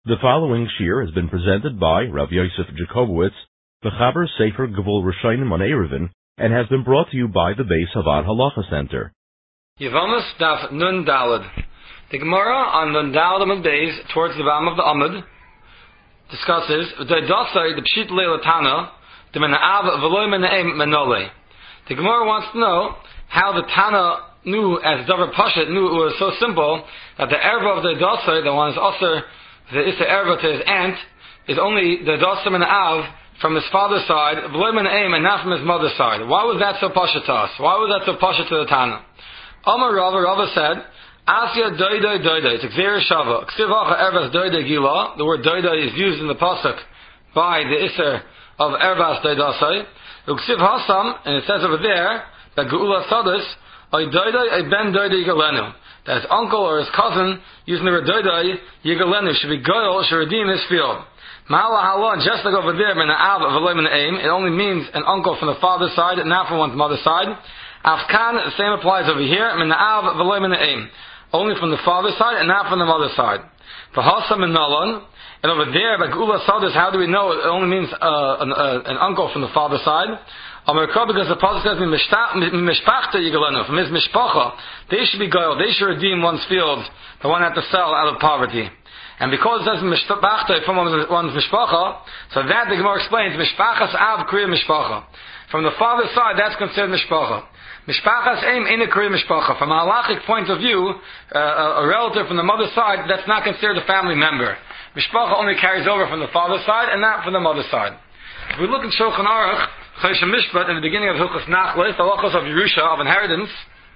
The following shir has been presented by Rav Yosef Jacobowitz, the Chaber Sefer Gevul Rishonim on Eruvin, and has been brought to you by the Beis Havad Halacha Center. Yevamos Daf Nun Daled. The Gemara on Nun Daled Amud Beis, towards the bottom of the Amud, discusses the Pshit Leila Tana, the Mena'av V'loy Mena'em Menole. The Gemara wants to know how the Tana knew, as Davar Pashat knew it was so simple, that the erva of the Dosai, the one is also the Issa erva to his aunt, is only the Dosai Mena'av from his father's side, V'loy Mena'em, and not from his mother's side. Why was that so Pashat to us? Why was that so Pashat to the Tana? Amar Rava said, Asya doidai doidai. It's a Gzeir Shava. Ksiv hacha ervas doidai gila. The word doidai is used in the pasuk by the Isser of ervas doidasai. Uksiv hasam, and it says over there that Geula Sadis, ay doidai ay ben doidai yigalenu. That his uncle or his cousin using the word doidai yigalenu should be goyal, should redeem his field. Ma'ala halon, just like over there, mena'av v'loy mena'em, it only means an uncle from the father's side, not from one's mother's side. Afkan, the same applies over here, mena'av v'loy mena'em. Only from the father's side and not from the mother's side. For Hasam and Nalon, and over there, by Geula Sadis, how do we know it only means an uncle from the father's side? America, because the pasuk says, Mishpachta Yigalenu, from his Mishpacha, they should be goyal, they should redeem one's field, the one had to sell out of poverty. And because it says Mishpachta from one's Mishpacha, so that the Gemara explains, Mishpachas Av Kriya Mishpacha. From the father's side, that's considered Mishpacha. Mishpachas aim in a Kriya Mishpacha. From a halachic point of view, a relative from the mother's side, that's not considered a family member. Mishpacha only carries over from the father's side and not from the mother's side. If we look in Shulchan Aruch, Choshen Mishpat, in the beginning of Hilchos Nachlis, the halachos of Yerusha, of inheritance,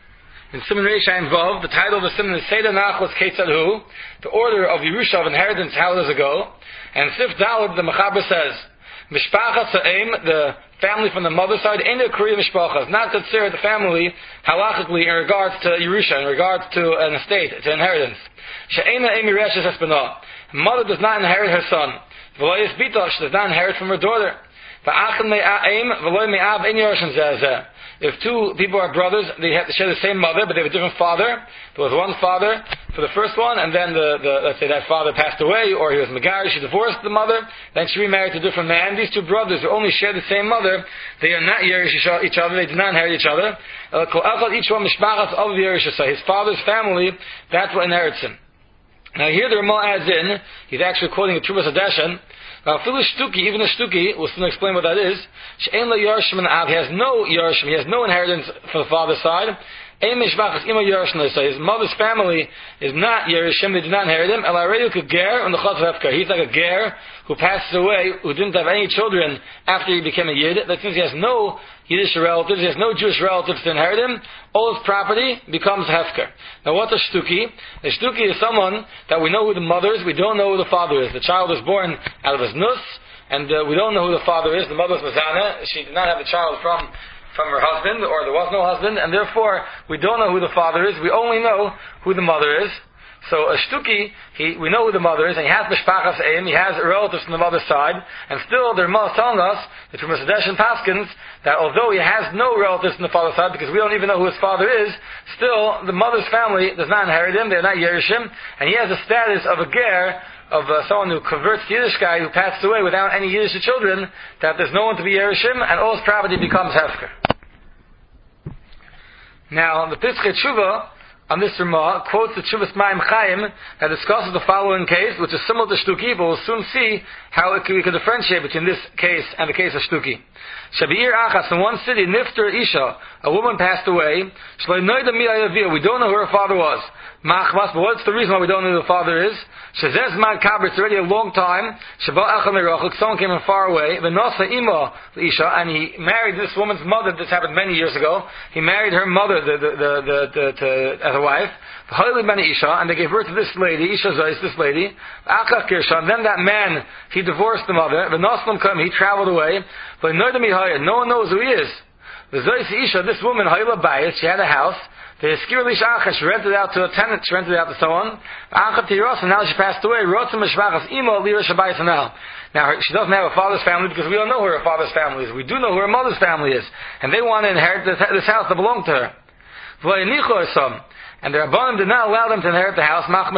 in Siman Reish Ayin Vav, the title of the Siman is Seder Nachlis Ketzad Hu, the order of Yerusha of inheritance, how does it go? And Sif Daled, the Mechaber says, Mishpachas Ha'im, the family from the mother's side, in the Kriya Mishpachas, not considered the family halachically in regards to Yerusha, in regards to an estate, to inheritance. She'ena Emi Reshes Espana. Mother does not inherit her son. V'loyes Bitosh does not inherit from her daughter. If two people are brothers, they have to share the same mother, but they have a different father. There was one father for the first one, and then let's say that father passed away, or he was Megari, she divorced the mother, then she remarried to a different man. These two brothers who only share the same mother, they are not Yerush each other, they do not inherit each other. Each one Mishpachas of Yerush, his father's family, that's what inherits him. Now here the Ramah adds in, he's actually quoting a Trubas Hadeshan. Now, even a Shtuki, we'll soon explain what that is. He has no Yarshim, he has no inheritance from the father's side. His mother's family is not Yerushin, they do not inherit him. He's like a ger who passes away, who didn't have any children after he became a Yid. That means he has no Yiddish relatives, he has no Jewish relatives to inherit him. All his property becomes hefker. Now what's a shtuki? A shtuki is someone that we know who the mother is, we don't know who the father is. The child was born out of his nus, and we don't know who the father is. The mother was Mazana, she did not have the child from her husband, or there was no husband, and therefore we don't know who the father is, we only know who the mother is. So a shtuki, we know who the mother is, and he has mishpachas eim, he has relatives from the mother's side, and still the Ramah is telling us, the Trumas Hadeshan Paskins, that although he has no relatives from the father's side, because we don't even know who his father is, still the mother's family does not inherit him, they're not Yerushim, and he has the status of a ger, of someone who converts to Yiddish guy who passed away without any Yiddish children, that there's no one to be Yerushim, and all his property becomes hefker. Now, the Pischei Tshuva on this Ramah quotes the Tshuvas Mayim Chaim that discusses the following case, which is similar to Shtuki, but we'll soon see how we can differentiate between this case and the case of Shtuki. Shabir Achas, in one city, Nifter Isha, a woman passed away. We don't know who her father was. Machmas, but what's the reason why we don't know who the father is? Shazez Man Kabir, it's already a long time. Someone came from far away. V'nasa Ima Isha, and he married this woman's mother. This happened many years ago. He married her mother as a wife. And they gave birth to this lady, Isha Zais, this lady. And then that man, he divorced the mother. He traveled away. But no one knows who he is. Isha, this woman, she had a house. She rented it out to a tenant, she rented it out to someone. And now she passed away. Now, she doesn't have a father's family because we don't know who her father's family is. We do know who her mother's family is. And they want to inherit this house that belonged to her. And the Rabbanim did not allow them to inherit the house, because,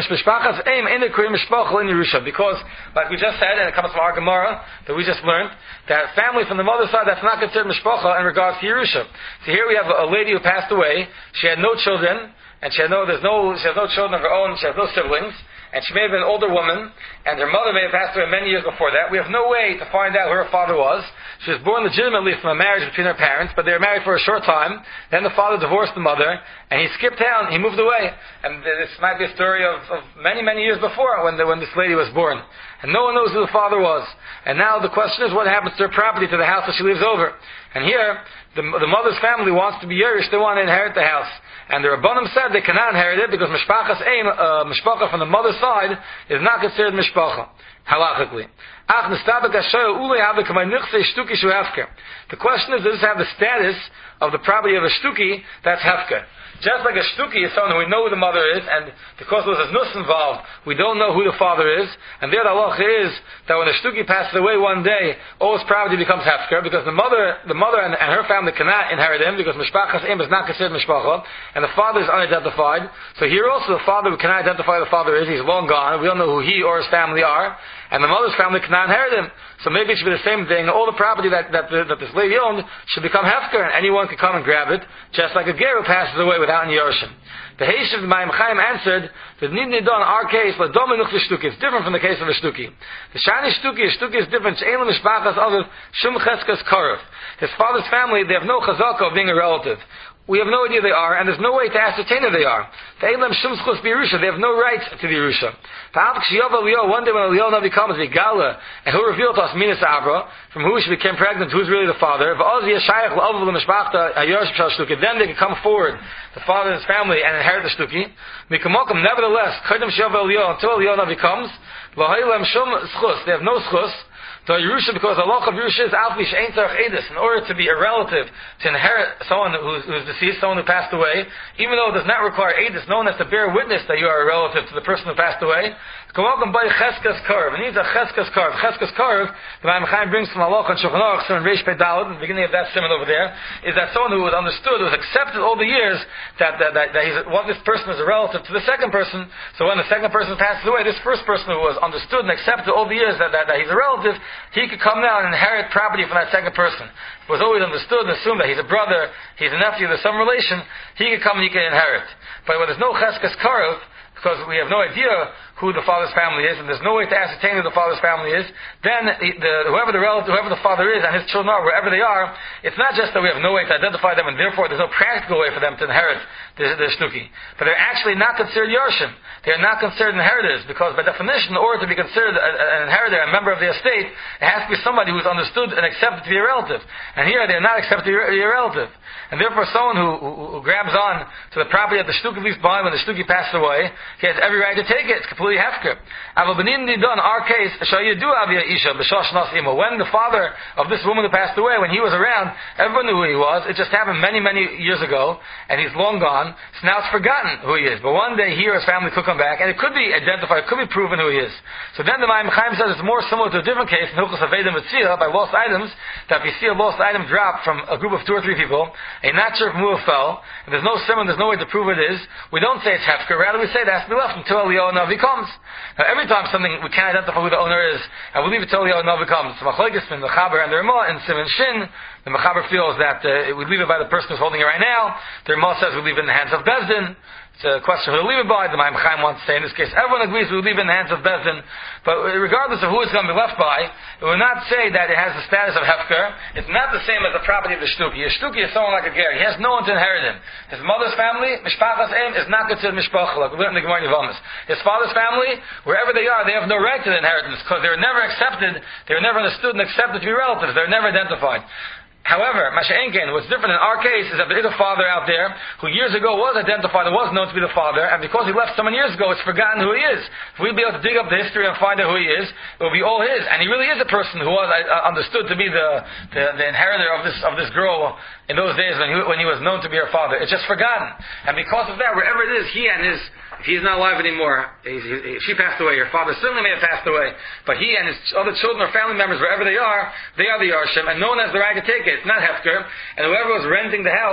like we just said, and it comes from our Gemara, that we just learned, that family from the mother's side, that's not considered mishpacha in regards to Yerusha. So here we have a lady who passed away, she had no children, and she has no children of her own, she has no siblings, and she may have been an older woman, and her mother may have passed away many years before that. We have no way to find out who her father was. She was born legitimately from a marriage between her parents, but they were married for a short time. Then the father divorced the mother, and he skipped town, he moved away. And this might be a story of many, many years before when this lady was born. And no one knows who the father was. And now the question is, what happens to her property, to the house that she lives over? And here, the mother's family wants to be Yerush, they want to inherit the house. And the Rabbanim said they cannot inherit it because mishpacha from the mother's side is not considered mishpacha, halachically. The question is, does this have the status of the property of a shtuki that's hefker? Just like a shtuki is someone who we know who the mother is, and because there's a nus involved, we don't know who the father is, and there the halacha is that when a shtuki passes away one day, all his property becomes hefker, because the mother and her family cannot inherit him, because mishpachas im is not considered mishpacha, and the father is unidentified. So here also the father, we cannot identify who the father is, he's long gone, we don't know who he or his family are, and the mother's family cannot inherit him. So maybe it should be the same thing. All the property that this lady owned should become hefker, and anyone can come and grab it, just like a ger who passes away without any yoshim. The Heishiv Mayim Chaim answered that Nidni Don, our case, it's different from the case of a shtuki. The shani shtuki is different. His father's family, they have no chazaka of being a relative. We have no idea they are, and there's no way to ascertain if they are. They have no rights to the Yerusha. One day when Eliyahu Navi comes, and he'll reveal to us Minas Avra, from who she became pregnant, who's really the father. Then they can come forward, the father and his family, and inherit the shtuki. Nevertheless, until Eliyahu Navi comes, they have no schus. So Yerusha, because the law of Yerusha is alfish ein tzarich edus, in order to be a relative, to inherit someone who's deceased, someone who passed away, even though it does not require edus, no one has to bear witness that you are a relative to the person who passed away. Come by cheskas karv. It needs a cheskas karv. Cheskas karv, the Mayim Chaim brings from Allah and Shulchan Aruch, in Reish Pei Daled, in the beginning of that simon over there, is that someone who was understood, who was accepted all the years, that this person is a relative to the second person. So when the second person passes away, this first person who was understood and accepted all the years that he's a relative, he could come now and inherit property from that second person. It was always understood and assumed that he's a brother, he's a nephew, there's some relation, he could come and he can inherit. But when there's no cheskas karov, because we have no idea who the father's family is, and there's no way to ascertain who the father's family is, then whoever the father is and his children are, wherever they are, it's not just that we have no way to identify them, and therefore there's no practical way for them to inherit the shtuki. But they're actually not considered yarshim. They are not considered inheritors, because by definition, in order to be considered an inheritor, a member of the estate, it has to be somebody who is understood and accepted to be a relative. And here they are not accepted to be a relative. And therefore someone who grabs on to the property that the shtuki leaves behind when the shtuki passes away, he has every right to take it. It's completely hefker. In our case, when the father of this woman who passed away, when he was around, everyone knew who he was. It just happened many, many years ago, and he's long gone, so now it's forgotten who he is. But one day he or his family could come back, and it could be identified, it could be proven who he is. So then the Mayim Chaim says it's more similar to a different case in Hilchos Avedim Mitzvah, by lost items, that if you see a lost item drop from a group of 2 or 3 people, and you're not sure if Mu'ah fell, and there's no simon, there's no way to prove it is, we don't say it's hefker, rather we say it has to be left until Eliyahu Navi comes. Now every time something, we can't identify who the owner is, and we leave it till Eliyahu Navi comes. So Machlekes between the Chaber and the Ramah, and Siman Shin, the Mechaber feels that we leave it by the person who's holding it right now. The Ramah says we leave it in the hands of Bezdin. It's a question who to leave it by. The Mayim Chaim wants to say in this case, everyone agrees we leave it in the hands of Bezdin. But regardless of who it's going to be left by, it will not say that it has the status of hefker. It's not the same as the property of the shtuki. A shtuki is someone like a ger. He has no one to inherit him. His mother's family, mishpachas im, is not considered mishpacha, like we learned in the Gemara Yevamos. His father's family, wherever they are, they have no right to the inheritance because they were never accepted, they were never understood and accepted to be relatives. They were never identified. However, Masha'enken, what's different in our case is that there is a father out there who years ago was identified and was known to be the father, and because he left so many years ago, it's forgotten who he is. If we'd be able to dig up the history and find out who he is, it will be all his. And he really is a person who was understood to be the inheritor of this girl in those days when he was known to be her father. It's just forgotten. And because of that, wherever it is, he's not alive anymore. She passed away. Her father certainly may have passed away. But he and his other children or family members, wherever they are the Yarshim, and no one has the right to take it. It's not hefker. And whoever was renting the house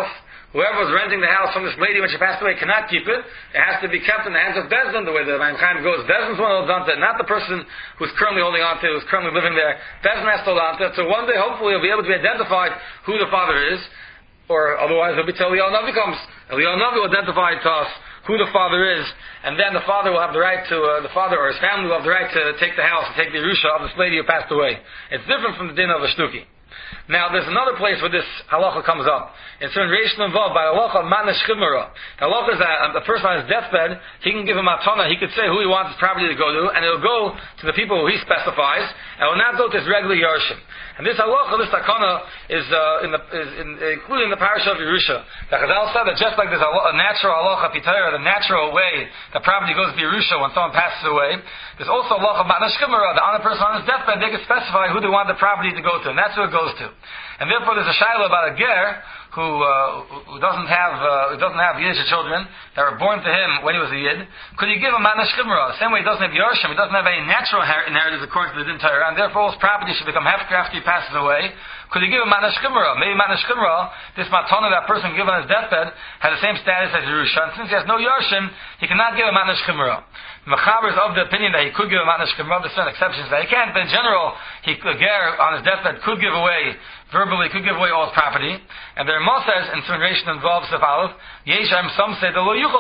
whoever was renting the house from this lady when she passed away cannot keep it. It has to be kept in the hands of Bezdin, the way the Maim Chaim goes. Bezdin's one who holds on to it, not the person who's currently holding on to it, who's currently living there. Bezdin has to hold on to it. So one day, hopefully, he'll be able to be identified who the father is, or otherwise he'll be till Eliyahu Navi comes. Eliyahu Navi will identify to us who the father is, and then the father will have the right to, the father or his family will have the right to take the house and take the Yerusha of this lady who passed away. It's different from the din of a shtuki. Now, there's another place where this halacha comes up. It's in Reish involved by halacha manish chimera. The halacha is that a person on his deathbed, he can give a matana, he could say who he wants his property to go to, and it'll go to the people who he specifies, and will not go to his regular yarshim. And this halacha, this takana, is included in the parasha of Yerusha. The Chazal said that just like there's a natural halacha pitayra, the natural way the property goes to Yerusha when someone passes away, there's also halacha manish chimera, that on a person on his deathbed, they can specify who they want the property to go to, and that's who it goes to. And therefore, there's a shaila about a ger who doesn't have Yiddish children that were born to him when he was a Yid. Could he give him manash chimra? The same way he doesn't have Yarshim, he doesn't have any natural inheritance according to the Din Torah, and therefore his property should become hefker after he passes away. Could he give him manash chimra? Maybe manash chimra, this matana that person given on his deathbed, has the same status as Yerusha, and since he has no Yarshim, he cannot give a manash chimra. Mechaber is of the opinion that he could give a manash chimra. There's certain exceptions that he can't, but in general, a ger on his deathbed could give away verbally, could give away all his property. And the Ramah says, in semination involves the Aleph, Yeshem, some say,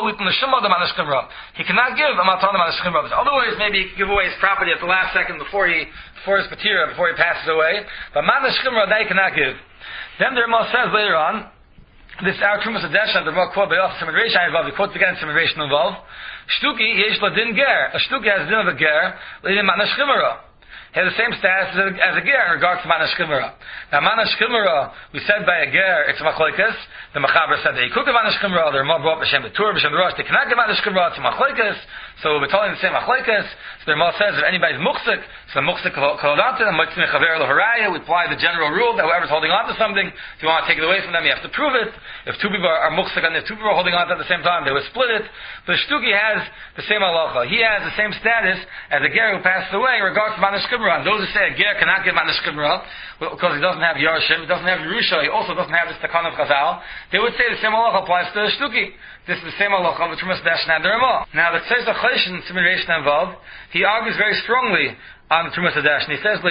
he cannot give a matana manash chimra. There's other ways maybe he could give away his property at the last second before his patira, before he passes away. But manash chimra, that he cannot give. Then the Ramah says later on, this our Trumas Adesha, the Ramah quote by Yosef Semination involved, he quotes again semination involved, Shtuki, yesh la din ger. A shtuki has din of a ger, leading manash chimra. He has the same status as a ger in regards to manash chimra. Now manash chimra, we said by a ger, it's a machlokes. The Mechaber said that he could give manash chimra. The Ramah brought B'Shem the Tur, B'Shem the Rosh. They cannot give manash chimra. It's a machlokes. So we're telling the same machlokes. So the Ramah says if anybody's muksik, so the muksik will hold on to them. We apply the general rule that whoever's holding on to something, if you want to take it away from them, you have to prove it. If two people are muksik and if two people are holding on to it at the same time, they will split it. But the shtuki has the same halacha. He has the same status as a ger who passed away in regards to manash chimra. And those who say a ger cannot give manash chimra because he doesn't have Yarshim, he doesn't have Yerusha, he also doesn't have this Takan of Chazal, they would say the same halacha applies to the shtuki. This is the same halacha of the Trumas Dash and the Ramah. Now the Tzeiz HaChoshen semination involved, he argues very strongly on the Trumas Dash, and he says,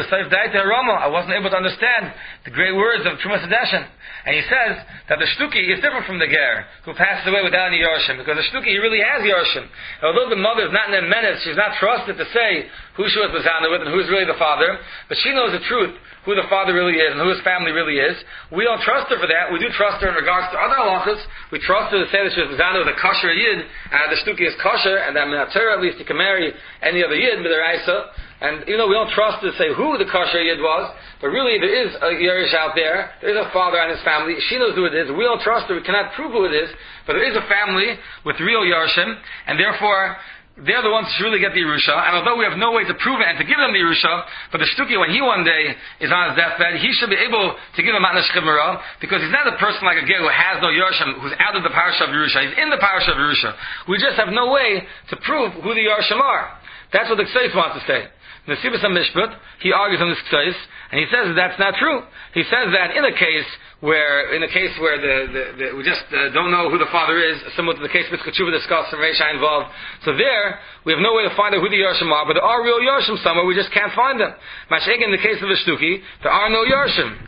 I wasn't able to understand the great words of Trumas Dash. And he says that the shtuki is different from the ger who passes away without any Yarshim, because the shtuki he really has Yarshim. Although the mother is not in a menace, she's not trusted to say who she was bezana with and who's really the father, but she knows the truth, who the father really is and who his family really is. We don't trust her for that. We do trust her in regards to other halachas. We trust her to say that she was bezana with a kosher yid, and the shtuki is kosher, and that at least he can marry any other yid midaraisa. And we don't trust to say who the kosher yid was, but really there is a Yerush out there. There is a father and his family. She knows who it is. We don't trust her. We cannot prove who it is, but there is a family with real Yerushim, and therefore they're the ones who really get the Yerusha. And although we have no way to prove it and to give them the Yerusha, but the shtuki, when he one day is on his deathbed, he should be able to give him manash chimra, because he's not a person like a ger who has no Yerushim, who's out of the parasha of Yerusha. He's in the parasha of Yerusha. We just have no way to prove who the Yerushim are. That's what the Ksais wants to say. In the Sibas HaMishpat, he argues on this Ksais, and he says that that's not true. He says that in a case where we just don't know who the father is, similar to the case Mitzvah Tshuva discussed and Reisha involved. So there, we have no way to find out who the Yarshim are, but there are real Yarshim somewhere, we just can't find them. Masha'eg, in the case of the shtuki, there are no Yarshim.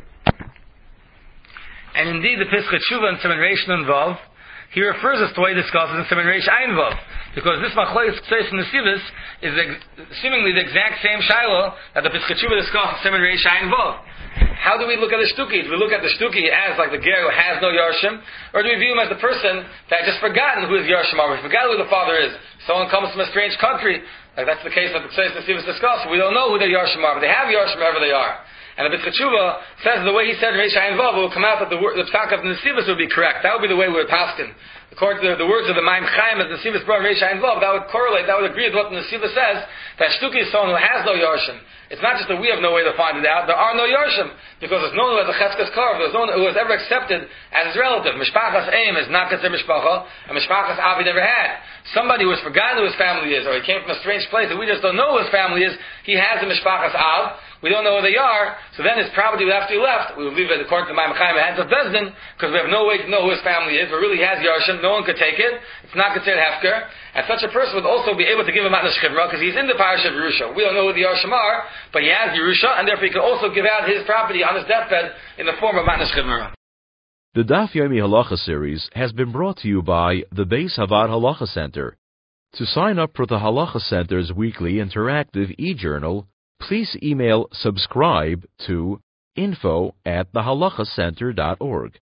And indeed, the Pesach Tshuva and Siman Reish involved, he refers us to what he discusses in Siman Reish involved. Because this machlokes Ksais and the Sivas is seemingly the exact same shiloh that the Pesach Tshuva discussed in Siman Reish involved. How do we look at the shtuki? Do we look at the shtuki as like the ger who has no Yarshim? Or do we view him as the person that has just forgotten who his Yarshim are? We forgot who the father is. Someone comes from a strange country. Like that's the case that the Ksais and the Sivas discussed. We don't know who their Yarshim are, but they have Yarshim wherever they are. And the Pesach Tshuva says the way he said in Reish Ayin Vav, it will come out that the psak of the Nesivas would be correct. That would be the way we would paskin. According to the words of the Maim Chaim as the Nesivas brought in Reish Ayin Vav, that would correlate, that would agree with what the Nesivas says, that shtuki is someone who has no Yarshim. It's not just that we have no way to find it out, there are no Yarshim, because there's no one who has a Cheskes Karv, there's no one who has ever accepted as his relative. Mishpachas Eim is not considered Mishpacha, and Mishpachas Av he never had. Somebody who has forgotten who his family is, or he came from a strange place that we just don't know who his family is, he has a Mishpachas Av, we don't know where they are, so then his property would have to be left. We would leave it according to my Chaim in the hands of Bezdin, because we have no way to know who his family is, but really he has Yarshim, no one could take it, it's not considered Hefker, and such a person would also be able to give him Matnas Chivra, because he's in the parish of Yerusha. We don't know who the Yarshim are, but he has Yerusha, and therefore he could also give out his property on his deathbed in the form of Matnas Chivra. The Daf Yomi Halacha series has been brought to you by the Beis Havad Halacha Center. To sign up for the Halacha Center's weekly interactive e-journal, please email subscribe to info@thehalachacenter.org.